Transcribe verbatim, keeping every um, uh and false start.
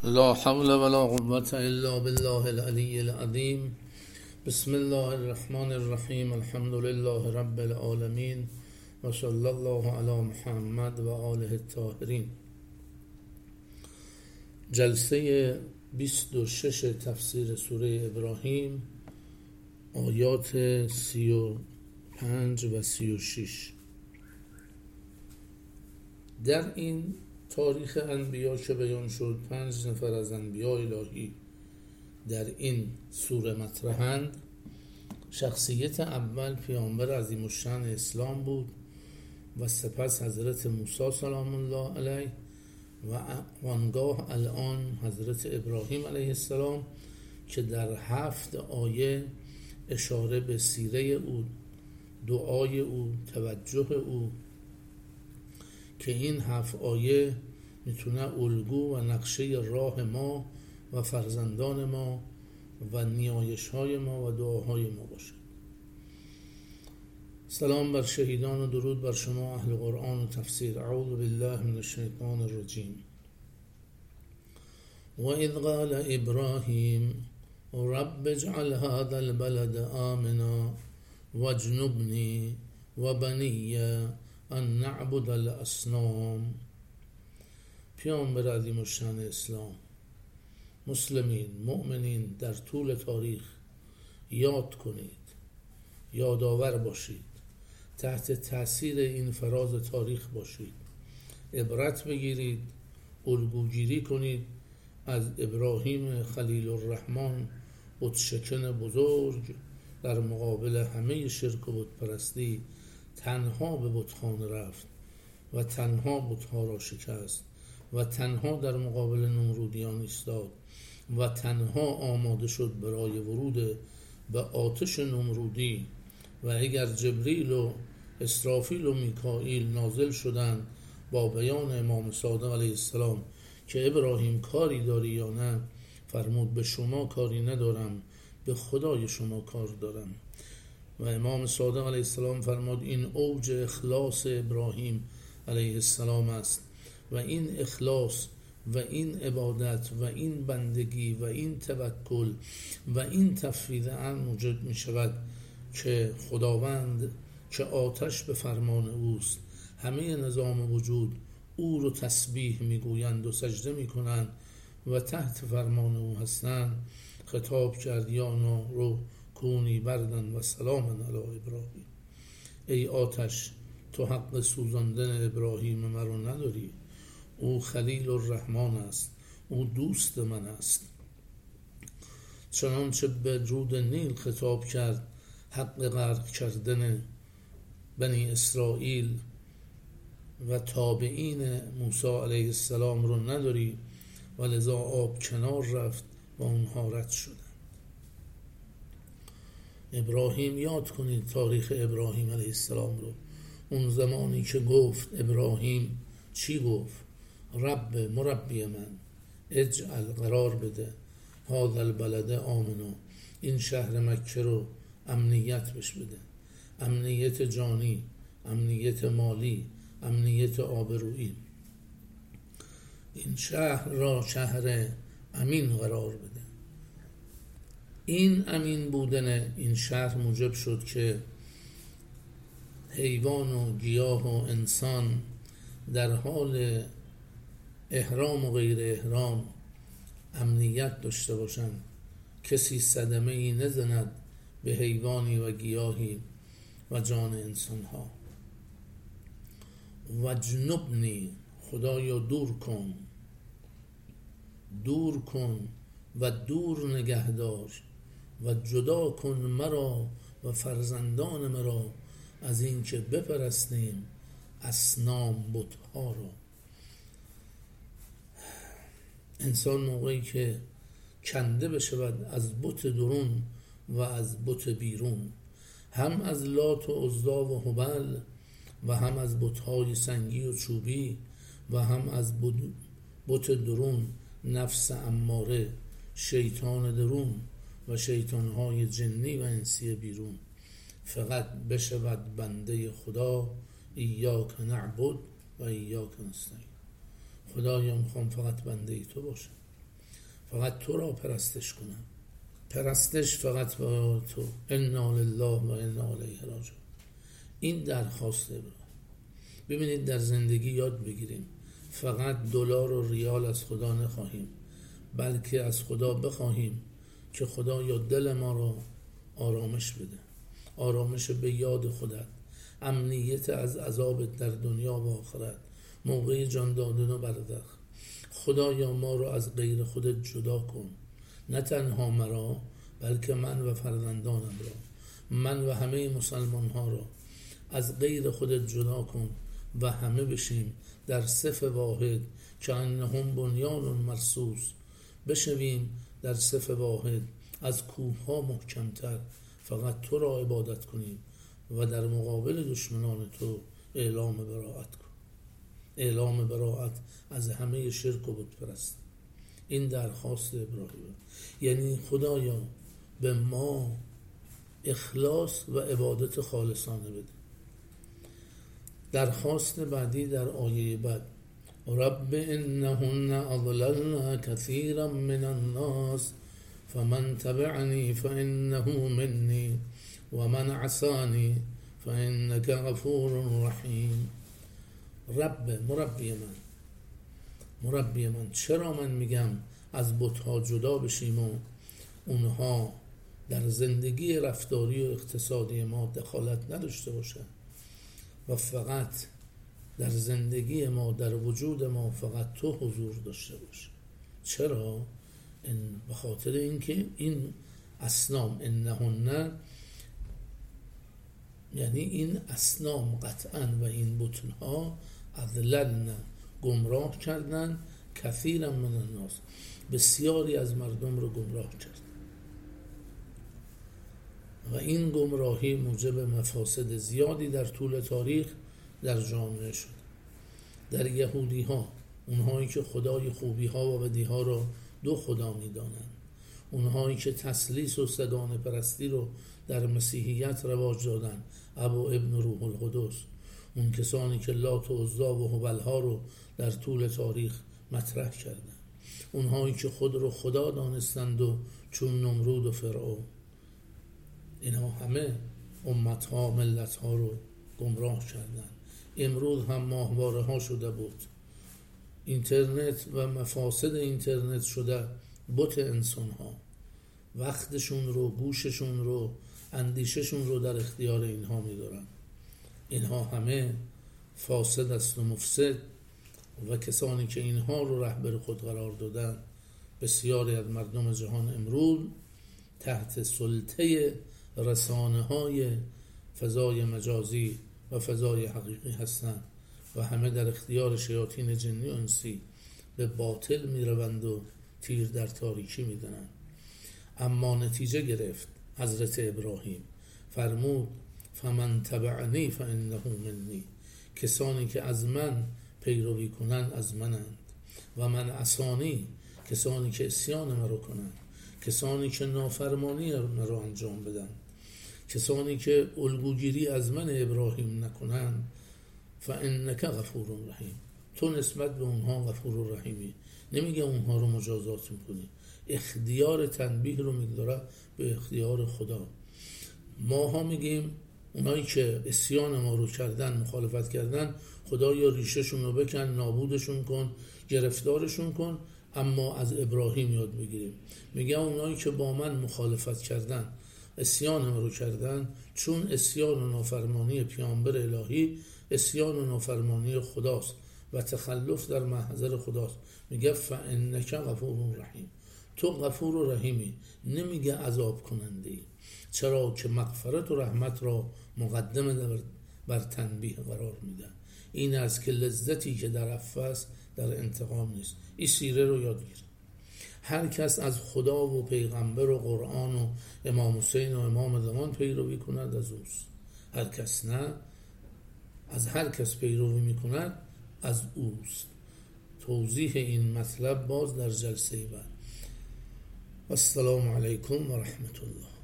لا حول ولا قوة الا بالله العلی العظیم. بسم الله الرحمن الرحیم. الحمد لله رب العالمین و صلی الله علی محمد و آله الطاهرین. جلسه بیست و شش تفسیر سوره ابراهیم، آیات سی و پنج و سی و شش. در این تاریخ انبیا که بیان شد، پنج نفر از انبیاء الهی در این سوره مطرحند. شخصیت اول پیامبر عظیم الشأن اسلام بود و سپس حضرت موسی سلام الله علیه و آنگاه الان حضرت ابراهیم علیه السلام که در هفت آیه اشاره به سیره او، دعای او، توجه او، که این هفت آیه میتونه الگو و نقشه راه ما و فرزندان ما و نیایش های ما و دعاهای ما باشه. سلام بر شهیدان و درود بر شما اهل قرآن و تفسیر. اعوذ بالله من الشیطان الرجیم. و اذ قال ابراهیم رب اجعل هذا البلد آمنا واجنبنی و بنی ان نعبد الاصنام. پیامبر عظیم الشأن اسلام، مسلمین، مؤمنین در طول تاریخ یاد کنید، یادآور باشید، تحت تأثیر این فراز تاریخ باشید، عبرت بگیرید، الگوگیری کنید از ابراهیم خلیل الرحمن، بتشکن بزرگ، در مقابل همه شرک و بتپرستی تنها به بتخانه رفت و تنها بتها را شکست و تنها در مقابل نمرودیان ایستاد و تنها آماده شد برای ورود به آتش نمرودی. و اگر جبریل و اسرافیل و میکائیل نازل شدند با بیان امام صادق علیه السلام که ابراهیم کاری داری یا نه، فرمود به شما کاری ندارم، به خدای شما کار دارم. و امام صادق علیه السلام فرمود این اوج اخلاص ابراهیم علیه السلام است و این اخلاص و این عبادت و این بندگی و این توکل و این تفویض امر موجب می شود که خداوند که آتش به فرمان اوست، همه نظام وجود او رو تسبیح می گویند و سجده می کنند و تحت فرمان او هستند. خطاب کرد یا نارو کونی بردن و سلاما علی ابراهیم. ای آتش، تو حق سوزاندن ابراهیم مرا نداری، او خلیل الرحمن است، او دوست من است. چنانچه به رود نیل خطاب کرد، حق غرق کردن بنی اسرائیل و تابعین موسی علیه السلام رو نداری و لذا آب کنار رفت و اونها رد شدند. ابراهیم، یاد کنید تاریخ ابراهیم علیه السلام رو. اون زمانی که گفت ابراهیم چی گفت؟ رب، مربی من، اجعل، قرار بده، هذا البلد آمنا، این شهر مکه رو امنیت بش بده، امنیت جانی، امنیت مالی، امنیت آبرویی. این شهر را شهر امین قرار بده. این امین بودن این شهر موجب شد که حیوان و گیاه و انسان در حال احرام و غیر احرام امنیت داشته باشند، کسی صدمه ای نزند به حیوانی و گیاهی و جان انسان ها. و جنبنی، خدایا دور کن، دور کن و دور نگهدار و جدا کن مرا و فرزندان مرا از این که بپرستیم اصنام، بتها را. انسان موقعی که کنده بشود از بت درون و از بت بیرون، هم از لات و عزی و هبل و هم از بتهای سنگی و چوبی و هم از بت درون، نفس اماره، شیطان درون و شیطانهای جنی و انسی بیرون، فقط بشود بنده خدا. ایاک نعبد و ایاک نستعین. خدایا میخوام فقط بنده ای تو باشم، فقط تو را پرستش کنم. پرستش فقط با تو. انا لله و انا الیه راجعون. این درخواست ابراهیم. ببینید در زندگی یاد بگیریم فقط دلار و ریال از خدا نخواهیم، بلکه از خدا بخواهیم که خدا یا دل ما را آرامش بده، آرامش به یاد خودت، امنیت از عذابت در دنیا و آخرت، موقع جان دادن و بردخ. خدایا ما را از غیر خودت جدا کن، نه تنها مرا بلکه من و فرزندانم را، من و همه مسلمان ها را از غیر خودت جدا کن و همه بشیم در صف واحد که انهم بنیان مرصوص، بشویم در صف واحد از کوه ها محکمتر، فقط تو را عبادت کنیم و در مقابل دشمنان تو اعلام براءت کن، اعلام براءت از همه شرک و بت پرستی. این درخواست ابراهیم، یعنی خدایا به ما اخلاص و عبادت خالصانه بده. درخواست بعدی در آیه بعد، رب انهن اضللن كثيرا من الناس فمن تبعني فانه مني ومن عصاني فانك غفور رحیم. رب، مربی من، مربی من، چرا من میگم از بت‌ها جدا بشیم و اونها در زندگی رفتاری و اقتصادی ما دخالت نداشته باشن و فقط در زندگی ما، در وجود ما فقط تو حضور داشته باشه. چرا؟ این به خاطر اینکه این اصنام، انهن، یعنی این اصنام قطعا و این بت‌ها اضللن، گمراه کردن، کثیرا من الناس، بسیاری از مردم رو گمراه کرد و این گمراهی موجب مفاسد زیادی در طول تاریخ در جامعه شد. در یهودی ها، اونهایی که خدای خوبی ها و بدی ها رو دو خدا می دانند، اونهایی که تثلیث و سگان پرستی رو در مسیحیت رواج دادن، ابو ابن روح القدس، اون کسانی که لات و عزی و هبل ها رو در طول تاریخ مطرح کردند، اونهایی که خود رو خدا دانستند و چون نمرود و فرعون، اینها همه امت ها، ملت ها رو گمراه کردند. امروز هم ماهواره ها شده بود، اینترنت و مفاسد اینترنت شده بت انسان ها، وقتشون رو، گوششون رو، اندیششون رو در اختیار اینها میدارن. اینها همه فاسد است و مفسد و کسانی که اینها رو رهبر خود قرار دادن، بسیاری از مردم جهان امروز تحت سلطه رسانه های فضای مجازی و فضای حقیقی هستند و همه در اختیار شیاطین جنی و انسی به باطل می روند و تیر در تاریکی می دنند. اما نتیجه گرفت حضرت ابراهیم، فرمود فمن تبعنی فانه منی، کسانی که از من پیروی کنند از منند، و من عصانی، کسانی که عصیان مرا کنند، کسانی که نافرمانی مرا انجام بدن، کسانی که الگوگیری از من ابراهیم نکنند، فانک غفور رحیم، تو نسبت به اونها غفور رحیمی. نمیگه اونها رو مجازات میکنی، اختیار تنبیه رو میگذاره به اختیار خدا. ما ها میگیم اونایی که عصیان ما رو کردن، مخالفت کردن، خدا یا ریشهشون رو بکن، نابودشون کن، گرفتارشون کن. اما از ابراهیم یاد بگیریم، میگه اونایی که با من مخالفت کردن، عصیان ما رو کردن، چون عصیان و نافرمانی پیامبر الهی عصیان و نافرمانی خداست و تخلف در محضر خداست، میگه فانک غفور رحیم، تو غفور و رحیمی، نمیگه عذاب کننده ای. چرا که مغفرت و رحمت را مقدم بر تنبیه قرار میدن. این است که لذتی که در عفو است در انتقام نیست. این سیره رو یاد گیر. هر کس از خدا و پیغمبر و قرآن و امام حسین و امام زمان پیروی کند از اوست، هر کس نه، از هر کس پیروی میکند از اوست. توضیح این مطلب باز در جلسه بعد. السلام علیکم و رحمت الله.